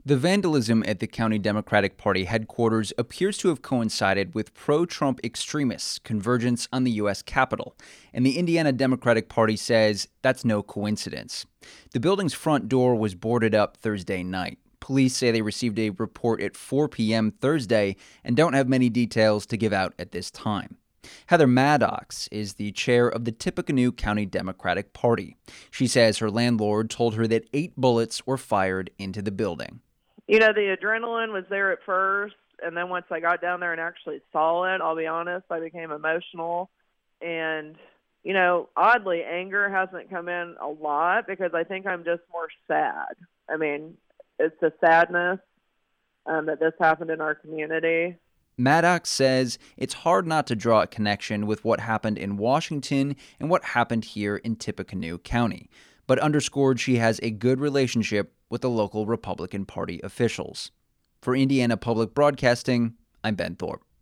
The vandalism at the county Democratic Party headquarters appears to have coincided with pro-Trump extremists' convergence on the U.S. Capitol, and the Indiana Democratic Party says that's no coincidence. The building's front door was boarded up Thursday night. Police say they received a report at 4 p.m. Thursday and don't have many details to give out at this time. Heather Maddox is the chair of the Tippecanoe County Democratic Party. She says her landlord told her that 8 bullets were fired into the building. You know, the adrenaline was there at first, and then once I got down there and actually saw it, I'll be honest, I became emotional. And, you know, oddly, anger hasn't come in a lot because I think I'm just more sad. I mean, it's a sadness that this happened in our community. Maddox says it's hard not to draw a connection with what happened in Washington and what happened here in Tippecanoe County, but underscored she has a good relationship with the local Republican Party officials. For Indiana Public Broadcasting, I'm Ben Thorpe.